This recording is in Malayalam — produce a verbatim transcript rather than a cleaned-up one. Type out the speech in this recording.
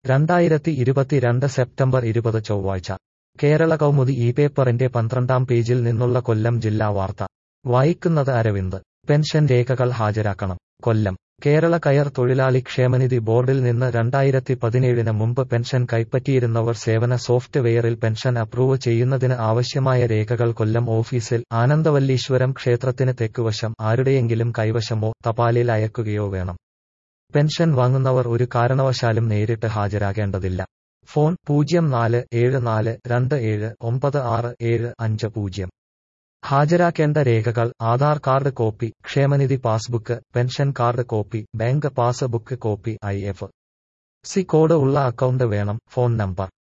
രണ്ടായിരത്തി ഇരുപത്തിരണ്ട് സെപ്റ്റംബർ ഇരുപത് ചൊവ്വാഴ്ച കേരള കൗമുദി ഈ പേപ്പറിന്റെ പന്ത്രണ്ടാം പേജിൽ നിന്നുള്ള കൊല്ലം ജില്ലാ വാർത്ത വായിക്കുന്നത് അരവിന്ദ്. പെൻഷൻ രേഖകൾ ഹാജരാക്കണം. കൊല്ലം. കേരള കയർ തൊഴിലാളി ക്ഷേമനിധി ബോർഡിൽ നിന്ന് രണ്ടായിരത്തി പതിനേഴിന് മുമ്പ് പെൻഷൻ കൈപ്പറ്റിയിരുന്നവർ സേവന സോഫ്റ്റ്വെയറിൽ പെൻഷൻ അപ്രൂവ് ചെയ്യുന്നതിന് ആവശ്യമായ രേഖകൾ കൊല്ലം ഓഫീസിൽ ആനന്ദവല്ലീശ്വരം ക്ഷേത്രത്തിന് തെക്കുവശം ആരുടെയെങ്കിലും കൈവശമോ തപാലിൽ അയക്കുകയോ വേണം. പെൻഷൻ വാങ്ങുന്നവർ ഒരു കാരണവശാലും നേരിട്ട് ഹാജരാകേണ്ടതില്ല. ഫോൺ പൂജ്യം നാല് ഏഴ് നാല് രണ്ട് ഏഴ് ഒമ്പത് ആറ് ഏഴ് അഞ്ച് പൂജ്യം. ഹാജരാക്കേണ്ട രേഖകൾ: ആധാർ കാർഡ് കോപ്പി, ക്ഷേമനിധി passbook, pension card copy, bank passbook copy, I F C code ഉള്ള അക്കൗണ്ട് വേണം. Phone number